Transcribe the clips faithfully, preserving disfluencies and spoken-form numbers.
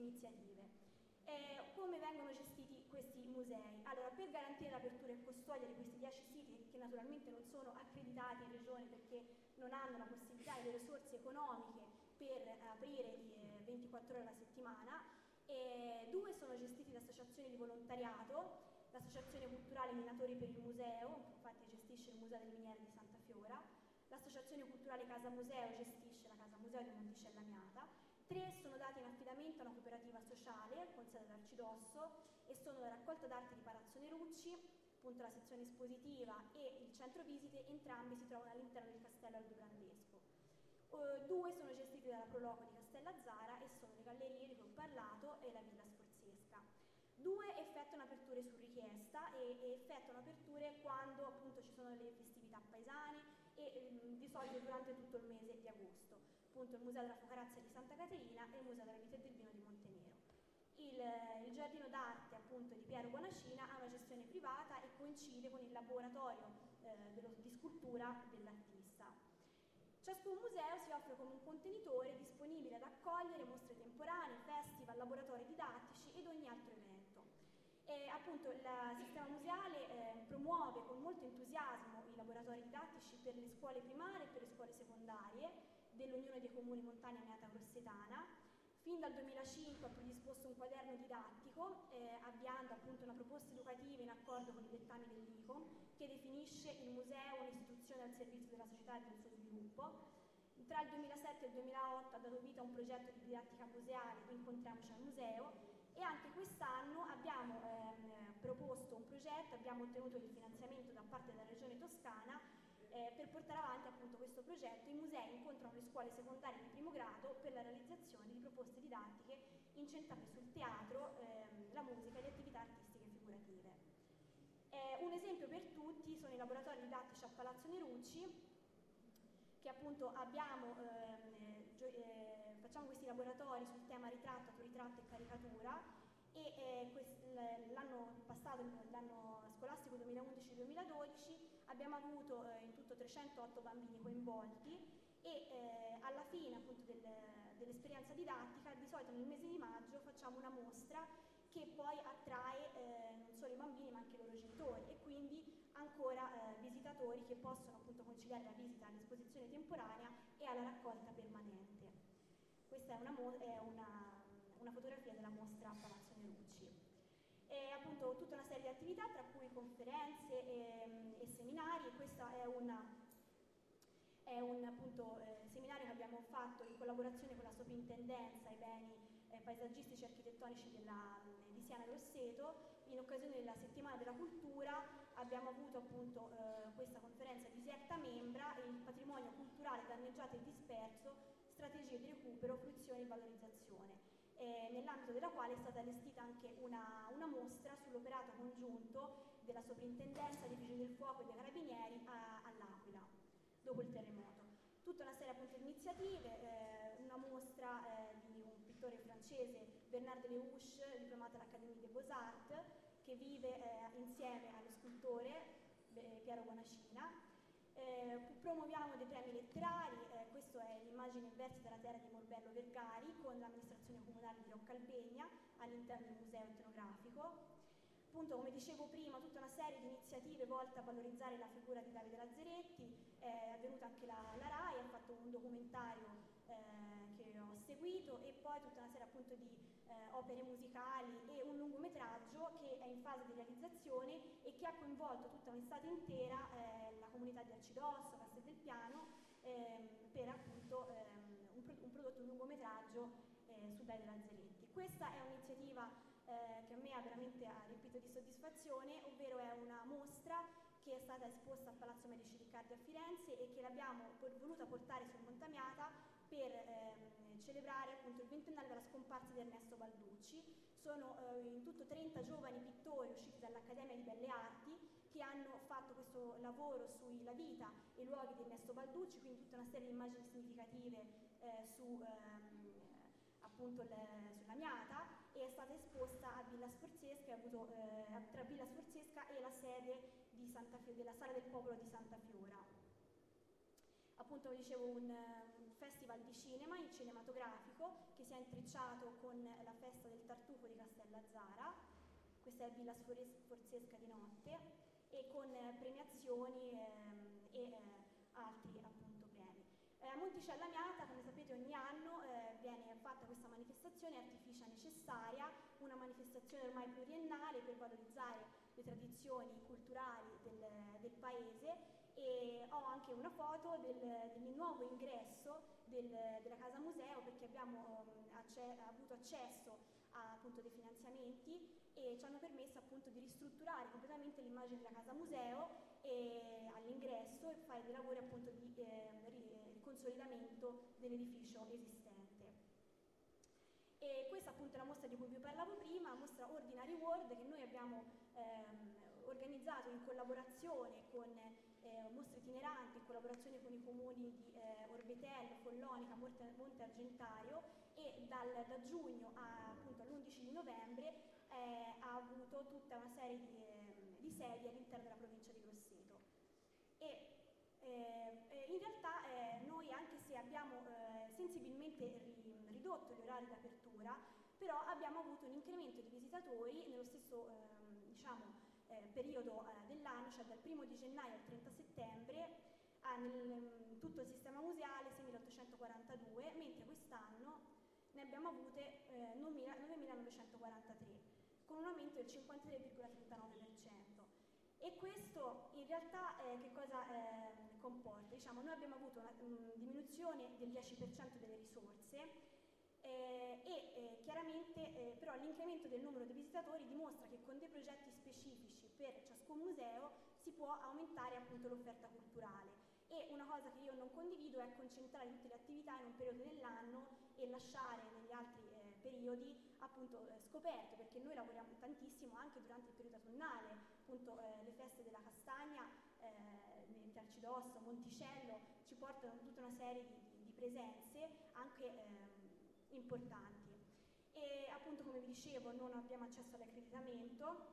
iniziative. Eh, come vengono gestiti questi musei? Allora, per garantire l'apertura e custodia di questi dieci siti, che naturalmente non sono accreditati in regione perché non hanno la possibilità e le risorse economiche per aprire eh, ventiquattro ore alla settimana, eh, due sono gestiti da associazioni di volontariato, l'Associazione Culturale Minatori per il Museo, che infatti gestisce il Museo delle Miniere di Santa Fiora, l'Associazione Culturale Casa Museo gestisce la Casa Museo di Monticella Miata. Tre sono dati in affidamento a una cooperativa sociale con sede ad Arcidosso e sono la raccolta d'arte di Palazzo Nerucci, appunto la sezione espositiva e il centro visite, entrambi si trovano all'interno del castello aldobrandesco. Uh, due sono gestiti dalla Proloco di Castellazzara e sono le gallerie di cui ho parlato e la Villa Sforzesca. Due effettuano aperture su richiesta e, e effettuano aperture quando appunto ci sono le festività paesane e ehm, di solito durante tutto il mese di agosto, appunto il Museo della Focarazza di Santa Caterina e il Museo della Vita e del Vino di Montenero. Il, il giardino d'arte appunto di Piero Bonacina ha una gestione privata e coincide con il laboratorio eh, dello, di scultura dell'artista. Ciascun museo si offre come un contenitore disponibile ad accogliere mostre temporanee, festival, laboratori didattici ed ogni altro evento. E, appunto il sistema museale eh, promuove con molto entusiasmo i laboratori didattici per le scuole primarie e per le scuole secondarie dell'Unione dei Comuni Montania Meata Grossetana. Fin dal duemilacinque ha predisposto un quaderno didattico, eh, avviando appunto una proposta educativa in accordo con i dettami dell'I C O M, che definisce il museo un'istituzione al servizio della società e del suo sviluppo. Tra il duemilasette e il duemilaotto ha dato vita a un progetto di didattica museale, Incontriamoci al museo, e anche quest'anno abbiamo ehm, proposto un progetto, abbiamo ottenuto il finanziamento da parte della Regione Toscana Eh, per portare avanti appunto questo progetto. I musei incontrano le scuole secondarie di primo grado per la realizzazione di proposte didattiche incentrate sul teatro, ehm, la musica e le attività artistiche figurative. Eh, un esempio per tutti sono i laboratori didattici a Palazzo Nerucci, che appunto abbiamo, ehm, eh, facciamo questi laboratori sul tema ritratto, autoritratto e caricatura, e eh, l'anno passato, l'anno scolastico duemilaundici duemiladodici, abbiamo avuto eh, in tutto trecentotto bambini coinvolti e eh, alla fine appunto del, dell'esperienza didattica, di solito nel mese di maggio facciamo una mostra che poi attrae eh, non solo i bambini ma anche i loro genitori e quindi ancora eh, visitatori che possono appunto conciliare la visita all'esposizione temporanea e alla raccolta permanente. Questa è una, è una una fotografia della mostra a Palazzo Nerucci. E appunto tutta una serie di attività, tra cui conferenze e, e seminari, e questo è, una, è un appunto, eh, seminario che abbiamo fatto in collaborazione con la Soprintendenza ai beni eh, paesaggistici e architettonici della, di Siena Grosseto. In occasione della Settimana della Cultura abbiamo avuto appunto eh, questa conferenza Diserta Membra e il patrimonio culturale danneggiato e disperso, strategie di recupero, fruizione e valorizzazione. Eh, nell'ambito della quale è stata allestita anche una, una mostra sull'operato congiunto della Soprintendenza dei Vigili del Fuoco e dei Carabinieri all'Aquila, dopo il terremoto. Tutta una serie appunto di iniziative, eh, una mostra eh, di un pittore francese, Bernard Deleuche, diplomato all'Accademia des Beaux-Arts, che vive eh, insieme allo scultore eh, Piero Bonacina. Eh, promuoviamo dei premi letterari, eh, questa è l'immagine Versi dalla terra di Morbello Vergari con l'amministrazione comunale di Roccalbegna all'interno del museo etnografico. Appunto, come dicevo prima, tutta una serie di iniziative volte a valorizzare la figura di Davide Lazzaretti, è avvenuta anche la, la RAI, ha fatto un documentario eh, che ho seguito e poi tutta una serie appunto di eh, opere musicali e un lungometraggio che è in fase di realizzazione e che ha coinvolto tutta un'estate intera eh, la comunità di Arcidosso, Castel del Piano, ehm, per appunto ehm, un, pro un prodotto, un lungometraggio eh, su Davide Lazzaretti. Questa è un'iniziativa Eh, che a me ha veramente ha riempito di soddisfazione, ovvero è una mostra che è stata esposta al Palazzo Medici Riccardi a Firenze e che l'abbiamo voluta portare sul Montamiata per ehm, celebrare appunto il ventennale della scomparsa di Ernesto Balducci. Sono eh, in tutto trenta giovani pittori usciti dall'Accademia di Belle Arti che hanno fatto questo lavoro sulla vita e i luoghi di Ernesto Balducci, quindi tutta una serie di immagini significative eh, su ehm, appunto le, sulla Miata, e è stata esposta a Villa Sforzesca, ha avuto eh, tra Villa Sforzesca e la sede di Santa Fiora, della Sala del Popolo di Santa Fiora. Appunto, dicevo, un, un festival di cinema, il cinematografico, che si è intrecciato con la festa del tartufo di Castellazzara, questa è Villa Sforzesca di notte, e con eh, premiazioni ehm, e eh, altri appunto premi. Eh, a Monticella Miata, come sapete, ogni anno eh, viene fatta questa manifestazione Artificia Necessaria, una manifestazione ormai pluriennale per valorizzare le tradizioni culturali del, del paese, e ho anche una foto del, del nuovo ingresso del, della Casa Museo, perché abbiamo um, acce- avuto accesso a appunto dei finanziamenti e ci hanno permesso appunto di ristrutturare completamente l'immagine della Casa Museo e all'ingresso e fare dei lavori appunto di eh, consolidamento dell'edificio esistente. E questa appunto è la mostra di cui vi parlavo prima, la mostra Ordinary World, che noi abbiamo ehm, organizzato in collaborazione con eh, mostre itineranti, in collaborazione con i comuni di eh, Orbetello, Follonica, Monte, Monte Argentario, e dal, da giugno a, appunto all'undici di novembre eh, ha avuto tutta una serie di, eh, di sedi all'interno della provincia di Grosseto. E eh, in realtà eh, noi, anche se abbiamo eh, sensibilmente ri, ridotto gli orari d'apertura, però abbiamo avuto un incremento di visitatori nello stesso eh, diciamo, eh, periodo eh, dell'anno, cioè dal primo di gennaio al trenta settembre, ah, nel tutto il sistema museale seimilaottocentoquarantadue, mentre quest'anno ne abbiamo avute eh, novemilanovecentoquarantatré, con un aumento del cinquantatré virgola trentanove per cento. E questo in realtà eh, che cosa eh, comporta? Diciamo, noi abbiamo avuto una um, diminuzione del dieci per cento delle risorse eh, e eh, chiaramente eh, però l'incremento del numero di visitatori dimostra che con dei progetti specifici per ciascun museo si può aumentare appunto l'offerta culturale. E una cosa che io non condivido è concentrare tutte le attività in un periodo dell'anno e lasciare negli altri eh, periodi appunto eh, scoperto, perché noi lavoriamo tantissimo anche durante il periodo autunnale, appunto eh, le feste della castagna, eh, Arcidosso, Monticello ci portano tutta una serie di, di, di presenze anche eh, importanti. E appunto, come vi dicevo, non abbiamo accesso all'accreditamento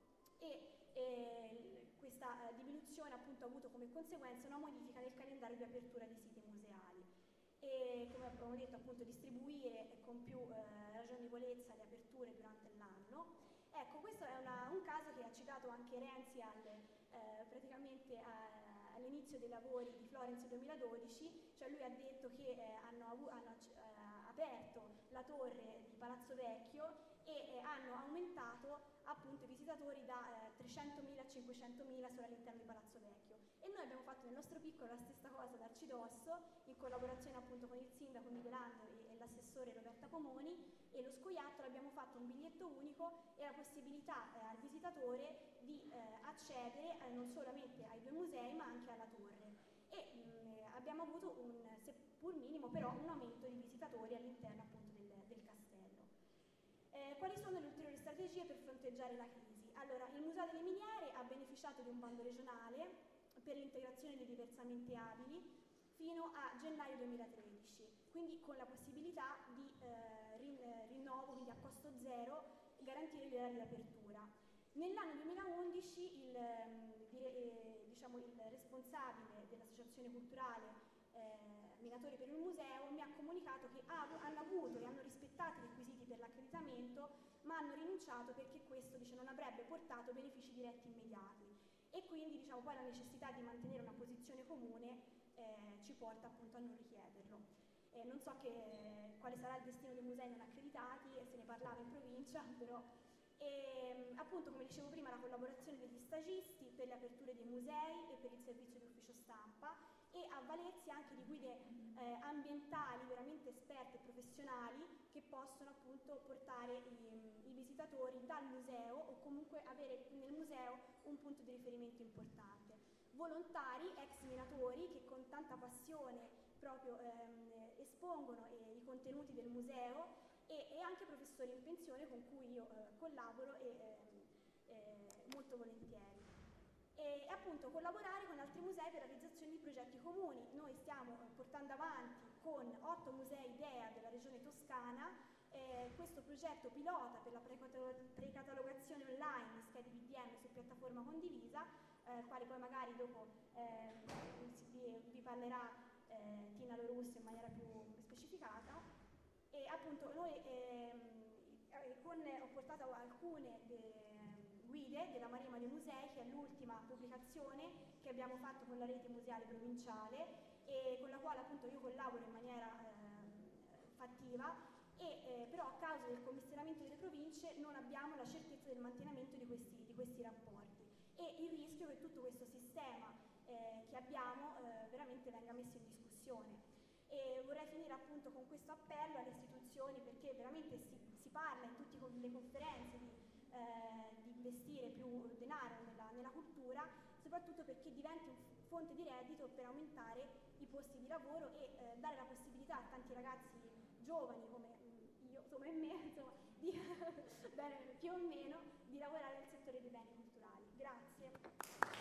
e eh, questa eh, diminuzione appunto ha avuto come conseguenza una modifica nel calendario di apertura dei siti museali e, come abbiamo detto, appunto distribuire con più eh, ragionevolezza le aperture durante l'anno. Ecco, questo è una, un caso che ha citato anche Renzi al, eh, praticamente a, all'inizio dei lavori di Florence duemiladodici, cioè lui ha detto che eh, hanno, hanno eh, aperto la torre di Palazzo Vecchio e eh, hanno aumentato appunto i visitatori da eh, trecentomila a cinquecentomila solo all'interno di Palazzo Vecchio. E noi abbiamo fatto nel nostro piccolo la stessa cosa ad Arcidosso, in collaborazione appunto con il sindaco Michelangelo e, e l'assessore Roberta Pomoni, e lo scoiattolo abbiamo fatto un biglietto unico e la possibilità eh, al visitatore di eh, accedere eh, non solamente ai due musei ma anche alla torre. E mh, abbiamo avuto un, seppur minimo, però un aumento di visitatori all'interno appunto del, del castello. Eh, quali sono le ulteriori strategie per fronteggiare la crisi? Allora, il Museo delle Miniere ha beneficiato di un bando regionale per l'integrazione dei diversamente abili fino a gennaio duemilatredici, quindi con la possibilità di eh, rin rinnovo, quindi a costo zero, garantire gli orari di apertura. Nell'anno duemilaundici il, eh, diciamo, il responsabile dell'associazione culturale eh, Minatori per il Museo mi ha comunicato che ha, hanno avuto e hanno rispettato i requisiti per l'accreditamento, ma hanno rinunciato perché questo, dice, non avrebbe portato benefici diretti immediati. E quindi, diciamo, poi la necessità di mantenere una posizione comune eh, ci porta appunto a non richiederlo. Eh, non so che, quale sarà il destino dei musei non accreditati, e se ne parlava in provincia, però e, appunto, come dicevo prima, la collaborazione degli stagisti per le aperture dei musei e per il servizio di ufficio stampa, e avvalersi anche di guide eh, ambientali veramente esperte e professionali che possono appunto portare i, i visitatori dal museo o comunque avere nel museo un punto di riferimento importante. Volontari, ex minatori, che con tanta passione proprio ehm, espongono eh, i contenuti del museo, e, e anche professori in pensione con cui io eh, collaboro e, eh, eh, molto volentieri. E appunto collaborare con altri musei per la realizzazione di progetti comuni. Noi stiamo eh, portando avanti con otto musei IDEA della regione Toscana eh, questo progetto pilota per la precatalogazione online di schede P D M su piattaforma condivisa, eh, quale poi magari dopo eh, vi, vi parlerà eh, Tina Lorusso in maniera più specificata. E appunto noi ehm, con, ho portato alcune de, guide della Marema dei Musei, che è l'ultima pubblicazione che abbiamo fatto con la rete museale provinciale e con la quale appunto io collaboro in maniera eh, fattiva, e, eh, però a causa del commissionamento delle province non abbiamo la certezza del mantenimento di questi, di questi rapporti, e il rischio che tutto questo sistema eh, che abbiamo eh, veramente venga messo in discussione. E vorrei finire appunto con questo appello alle istituzioni, perché veramente si, si parla in tutte le conferenze di, eh, di investire più denaro nella, nella cultura, soprattutto perché diventi fonte di reddito per aumentare i posti di lavoro e eh, dare la possibilità a tanti ragazzi giovani come io, come me, insomma, di, bene, più o meno, di lavorare nel settore dei beni culturali. Grazie.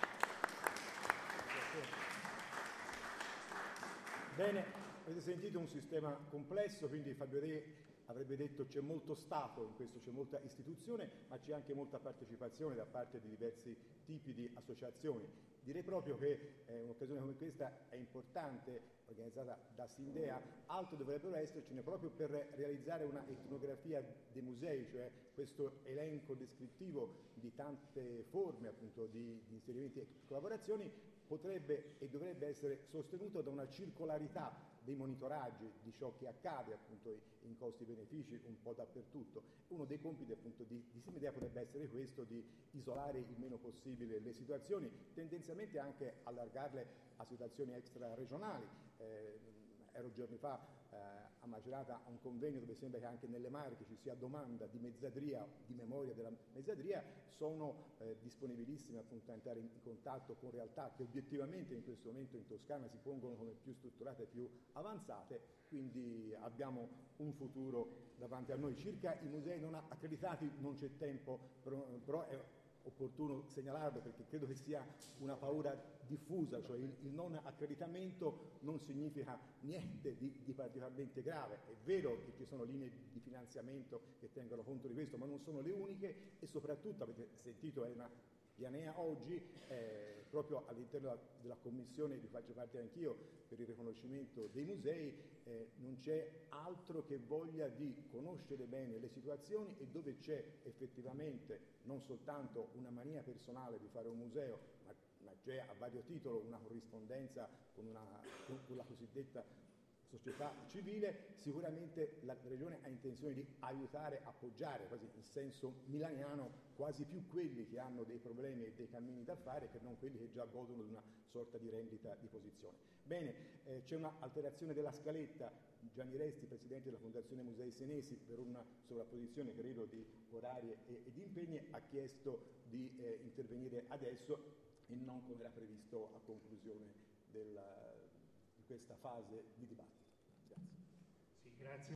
Bene, avete sentito un sistema complesso, quindi Fabio Re avrebbe detto c'è molto Stato in questo, c'è molta istituzione, ma c'è anche molta partecipazione da parte di diversi tipi di associazioni. Direi proprio che eh, un'occasione come questa è importante, organizzata da Sindea. Altro dovrebbero essercene proprio per realizzare una etnografia dei musei, cioè questo elenco descrittivo di tante forme appunto di, di inserimenti e collaborazioni potrebbe e dovrebbe essere sostenuto da una circolarità dei monitoraggi di ciò che accade appunto in costi-benefici un po' dappertutto. Uno dei compiti appunto di, di Sindea potrebbe essere questo, di isolare il meno possibile le situazioni, tendenzialmente anche allargarle a situazioni extra-regionali. Eh, ero giorni fa eh, a Macerata a un convegno dove sembra che anche nelle Marche ci sia domanda di mezzadria, di memoria della mezzadria. Sono eh, disponibilissimi appunto a entrare in, in contatto con realtà che obiettivamente in questo momento in Toscana si pongono come più strutturate e più avanzate, quindi abbiamo un futuro davanti a noi. Circa i musei non accreditati non c'è tempo, però, però è opportuno segnalarlo perché credo che sia una paura diffusa, cioè il, il non accreditamento non significa niente di, di particolarmente grave. È vero che ci sono linee di finanziamento che tengono conto di questo, ma non sono le uniche, e soprattutto avete sentito è una Pianea oggi, eh, proprio all'interno della, della commissione di cui faccio parte anch'io per il riconoscimento dei musei, eh, non c'è altro che voglia di conoscere bene le situazioni, e dove c'è effettivamente non soltanto una mania personale di fare un museo, ma, ma c'è a vario titolo una corrispondenza con, una, con la cosiddetta società civile, sicuramente la Regione ha intenzione di aiutare, appoggiare, quasi in senso milaniano, quasi più quelli che hanno dei problemi e dei cammini da fare che non quelli che già godono di una sorta di rendita di posizione. Bene, eh, c'è un'alterazione della scaletta. Gianni Resti, Presidente della Fondazione Musei Senesi, per una sovrapposizione, credo, di orari e, e di impegni, ha chiesto di eh, intervenire adesso e non come era previsto a conclusione del, di questa fase di dibattito. Grazie. Sì, grazie.